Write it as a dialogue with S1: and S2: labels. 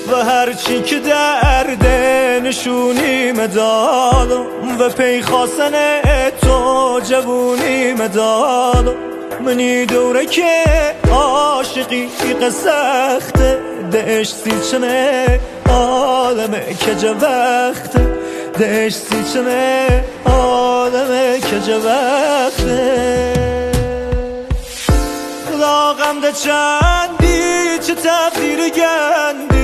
S1: و هرچی که درده نشونی مدادم و پی خواستن تو جوونی مدادم منی دوره که عاشقی سخته دهش سی چنه آدمه که جا وقته دهش سی چنه آدمه که جا وقته خدا غمده چندی چه تقدیر گندی